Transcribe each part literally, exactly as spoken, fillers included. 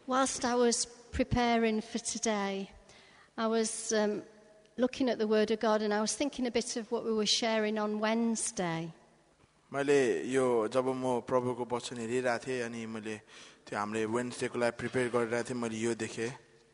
Whilst I was preparing for today, I was um, looking at the Word of God and I was thinking a bit of what we were sharing on Wednesday. मैले यो जब म प्रभुको वचन हेरिरहेको थिएँ अनि मैले त्यो हामीले वेडनेसडेको लागि प्रिपेयर गरिरहेको थिएँ मैले यो देखेँ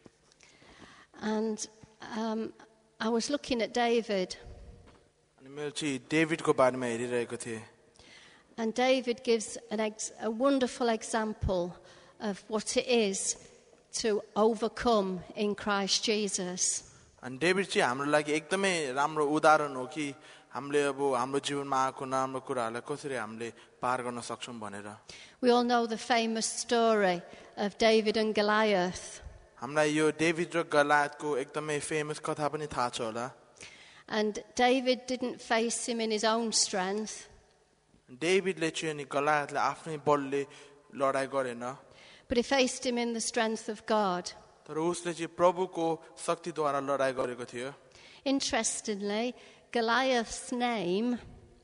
And um, I was looking at David. अनि मैले चाहिँ डेभिडको बारेमा हेरिरहेको थिएँ And David gives an ex- a wonderful example of what it is to overcome in Christ Jesus. अनि डेभिड चाहिँ हाम्रो लागि एकदमै राम्रो उदाहरण हो कि हामीले अब हाम्रो जीवनमा आएको नराम्रो कुराहरूलाई कसरी हामीले पार गर्न सक्छौँ भनेर We all know the famous story of David and Goliath. हामीलाई यो डेभिड र गलायतको एकदमै फेमस कथा पनि थाहा छ होला And David didn't face him in his own strength, डेभिडले चाहिँ अनि गलायतले आफ्नै बलले लडाइँ गरेन but he faced him in the strength of God. तर उसले चाहिँ प्रभुको शक्तिद्वारा लडाइँ गरेको थियो Interestingly, Goliath's name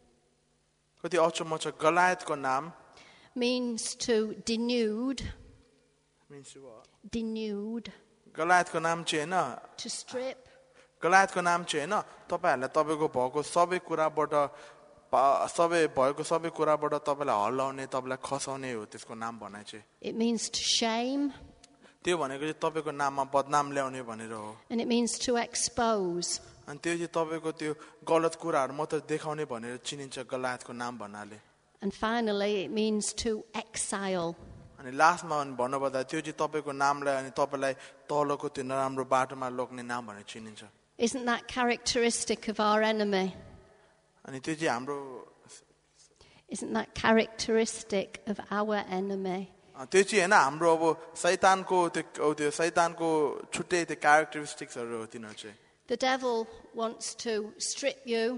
कति अचम्म छ गलायतको नाम means to denude, means what? denude, गलायतको नाम चाहिँ हैन to strip. गलायतको नाम चाहिँ हैन तपाईहरुलाई तपाईको भएको सबै कुराबाट पा- सबै भएको सबै कुराबाट तपाईलाई हल्लाउने तपाईलाई खसाउने हो त्यसको नाम भनाइ चाहिँ It means to shame, त्यो भनेको चाहिँ तपाईको नाममा बदनाम ल्याउने भनेर हो and it means to expose. अनि त्यो चाहिँ तपाईको त्यो गलत कुराहरु मात्र देखाउने भनेर चिनिन्छ गलायतको नाम भन्नाले And finally, it means to exile. अनि लास्टमा भन्नुपर्दा त्यो चाहिँ तपाईको नामलाई अनि तपाईलाई तलको त्यो नराम्रो बाटोमा लग्ने नाम भनेर चिनिन्छ Isn't that characteristic of our enemy? अनि त्यो चाहिँ हाम्रो Isn't that characteristic of our enemy? अ, त्यो चाहिँ हैन हाम्रो अब शैतानको त्यो औ त्यो शैतानको छुट्टै त्यो क्यारेक्टरिस्टिक्सहरु हो तिनीहरु चाहिँ The devil wants to strip you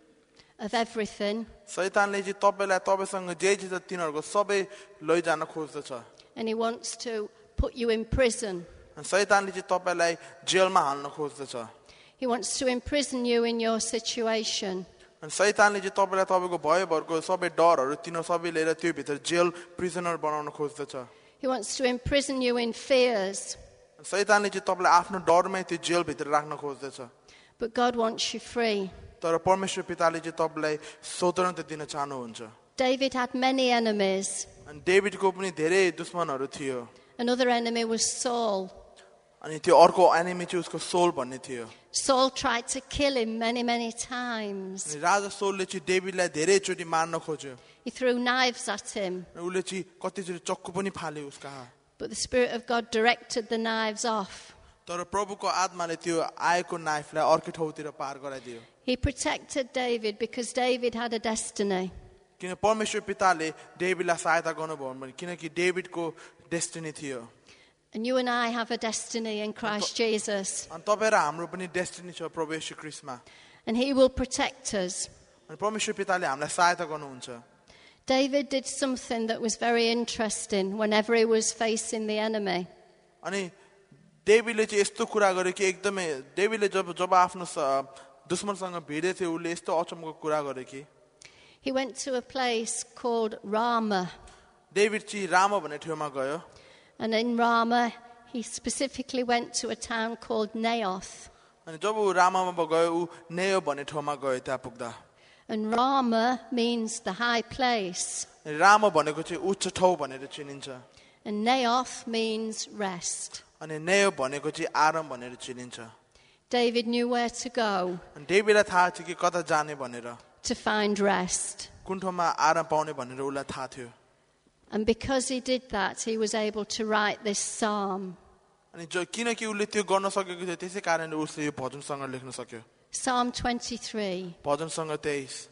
of everything, शैतानले चाहिँ तपाईलाई तपाईसँग जे जे छ तिनीहरुको सबै लैजान खोज्दछ and he wants to put you in prison. अनि शैतानले चाहिँ तपाईलाई जेलमा हाल्न खोज्दछ He wants to imprison you in your situation. अनि शैतानले चाहिँ तपाईलाई तपाईको भयभरको सबै डरहरु तिनीहरु सबै लिएर त्यो भित्र जेल प्रिजनर बनाउन खोज्दछ He wants to imprison you in fears. अनि शैतानले चाहिँ तपाईलाई आफ्नो डरमै त्यो जेल भित्र राख्न खोज्दछ But God wants you free. तर परमेश्वर पिताले चाहिँ तपाईलाई स्वतन्त्रता दिन चाहनुहुन्छ David had many enemies. अनि डेभिडको पनि धेरै दुश्मनहरु थियो Another enemy was Saul. अनि त्यो अर्को एनिमी चाहिँ उसको सोल भन्ने थियो Saul tried to kill him many, many times. अनि राजा सोलले चाहिँ डेभिडलाई धेरै चोटी मार्न खोज्यो He threw knives at him, अनि उसले चाहिँ कतिचोटी चक्कु पनि फाल्यो उसका but the Spirit of God directed the knives off. तर प्रभुको आत्माले त्यो आएको नाइफलाई अर्कै ठाउँतिर पार गराइदियो He protected David because David had a destiny. किन परमेश्वर पिताले डेभिडलाई सहायता गर्नुभयो भने किनकि डेभिडको डेस्टिनी थियो And you and I have a destiny in Christ Jesus. अनि तपाईँ र हाम्रो पनि डेस्टिनी छ प्रभु येशू ख्रीष्टमा And he will protect us. अनि परमेश्वर पिताले हामीलाई सहायता गर्नुहुन्छ David did something that was very interesting whenever he was facing the enemy. अनि डेभिडले चाहिँ यस्तो कुरा गर्यो कि एकदमै डेभिडले जब जब आफ्नो स- दुश्मनसँग भिडे थियो उसले यस्तो अचम्मको कुरा गर्यो कि He went to a place called Ramah. David चाहिँ राम भन्ने ठाउँमा गयो And in Ramah, he specifically went to a town called Naoth. अनि जब ऊ रामामा गयो ऊ नेयो भन्ने ठाउँमा गयो त्यहाँ पुग्दा And Ramah means the high place. Ram भनेको चाहिँ उच्च ठाउँ भनेर चिनिन्छ And Naoth means rest. अनि नेयो भनेको चाहिँ आराम भनेर चिनिन्छ David knew where to go अनि डेभिडलाई थाहा थियो कि कता जाने भनेर to find rest. कुन ठाउँमा आराम पाउने भनेर उसलाई थाहा थियो And because he did that, he was able to write this psalm. अनि जो किनकि उसले त्यो गर्न सकेको थियो त्यसै कारणले उसले यो भजनसँग लेख्न सक्यो Psalm twenty-three. भजनसँग तेइस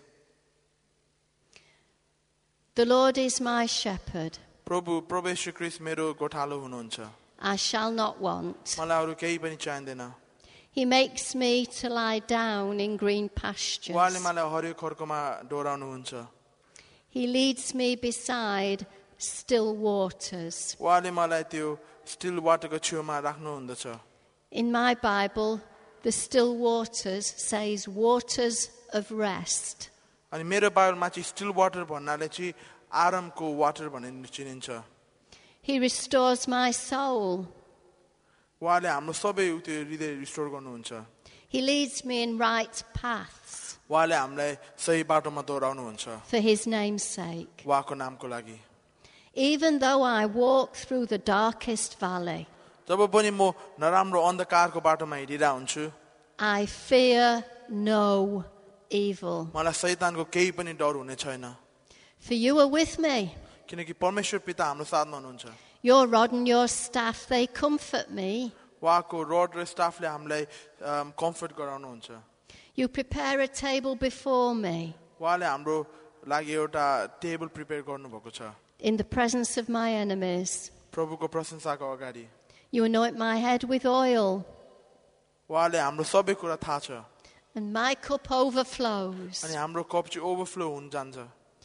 The Lord is my shepherd. प्रभु प्रभु येशू ख्रीष्ट मेरो गोठालो हुनुहुन्छ I shall not want. मलाई अरू केही पनि चाहिँदैन He makes me to lie down in green pastures. उहाँले मलाई हरियो खर्कोमा डोराउनुहुन्छ He leads me beside still waters. उहाँले मलाई त्यो स्टिल वाटरको छेउमा राख्नुहुँदछ In my Bible, the still waters says waters of rest. अनि मेरो बाइबलमा चाहिँ स्टिल वाटर भन्नाले चाहिँ आरामको वाटर भनेर चिनिन्छ He restores my soul. उहाँले हाम्रो सबै त्यो हृदय रिस्टोर गर्नुहुन्छ He leads me in right paths उहाँले हामीलाई सही बाटोमा दोहोऱ्याउनुहुन्छ for his name's sake. उहाँको नामको लागि Even though I walk through the darkest valley, जब पनि म नराम्रो अन्धकारको बाटोमा हिँडिरहेको हुन्छु I fear no evil. मलाई शैतानको केही पनि डर हुने छैन For you are with me. किनकि परमेश्वर पिता हाम्रो साथमा हुनुहुन्छ Your rod and your staff, they comfort me. उहाँको रड र स्टाफले हामीलाई कम्फर्ट गराउनुहुन्छ You prepare a table before me उहाँले हाम्रो लागि एउटा टेबल प्रिपेयर गर्नुभएको छ in the presence of my enemies. प्रभुको प्रशंसाको अगाडि You anoint my head with oil, उहाँले हाम्रो सबै कुरा थाहा छ and my cup overflows. अनि हाम्रो कप चाहिँ ओभरफ्लो हुन जान्छ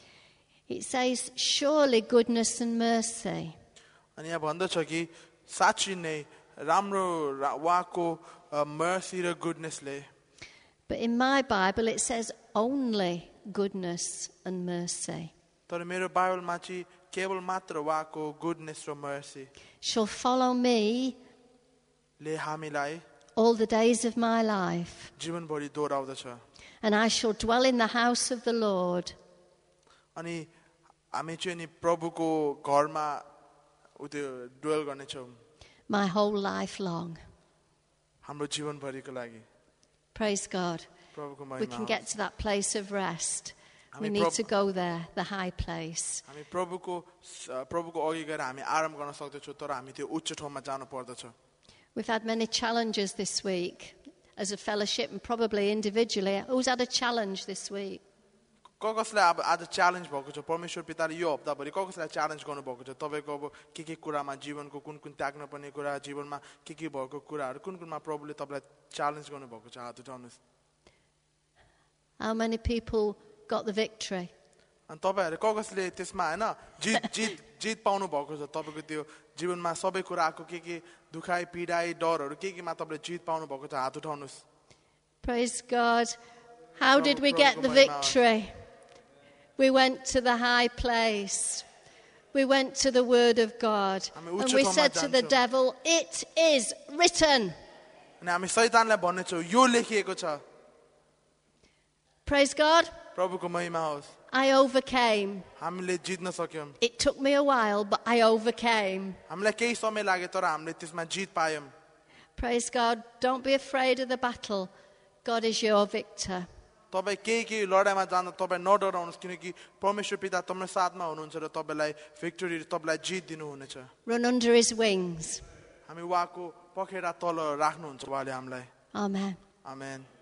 It says, surely goodness and mercy अनि यहाँ भन्दछ कि साँच्ची नै राम्रो रा- उहाँको मर्सी र गुडनेसले But in my Bible it says only goodness and mercy तर मेरो बाइबलमा चाहिँ केवल मात्र उहाँको गुडनेस र मर्सी shall follow me ले हामीलाई all the days of my life, जीवनभरि दोहोऱ्याउँदछ and I shall dwell in the house of the Lord अनि हामी चाहिँ नि प्रभुको घरमा उ त्यो डुवेल गर्नेछौँ my whole life long. हाम्रो जीवनभरिको लागि Praise God. प्रभुको We महिमा can get to that place of rest. We हामी need प्रभ- to go there, the high place. हामी प्रभुको प्रभुको अघि गएर हामी आराम गर्न सक्दछौँ तर हामी त्यो उच्च ठाउँमा जानु पर्दछ We've had many challenges this week as a fellowship and probably individually. Who's had a challenge this week? क कसलाई अब आज च्यालेन्ज भएको छ परमेश्वर पिताले यो हप्ताभरि क कसलाई च्यालेन्ज गर्नुभएको छ तपाईँको अब के के कुरामा जीवनको कुन कुन त्याग्न पर्ने कुरा जीवनमा के के भएको कुराहरू कुन कुनमा प्रभुले तपाईँलाई च्यालेन्ज गर्नुभएको छ हात उठाउनुहोस् How many people got the victory? अनि तपाईँहरू क कसले त्यसमा होइन जित जित जित पाउनु भएको छ तपाईँको त्यो जीवनमा सबै कुराको के के दुखाइ पीडाइ डरहरू के केमा तपाईँले जित पाउनु भएको छ हात उठाउनुहोस् Praise God. How did we Prabhu, get the Prabhu, victory? We went to the high place. We went to the Word of God. हामी And उच्च we ठाउँमा said to the जान्छौँ। devil, it is written. अनि हामी शैतानलाई भन्नेछौँ यो लेखिएको छ Praise God. प्रभुको महिमा होस् I overcame. हामीले जित्न सक्यौँ It took me a while, but I overcame. हामीलाई केही समय लाग्यो तर हामीले त्यसमा जित पायौँ Praise God. Don't be afraid of the battle. God is your victor. तपाईँ केही केही लडाइँमा जाँदा तपाईँ नडराउनुहोस् किनकि परमेश्वर पिता तपाईँ साथमा हुनुहुन्छ र तपाईँलाई भिक्टोरी तपाईँलाई जित दिनुहुनेछ Run under his wings. हामी उहाँको पखेटा तल राख्नुहुन्छ उहाँले हामीलाई Amen. आमेन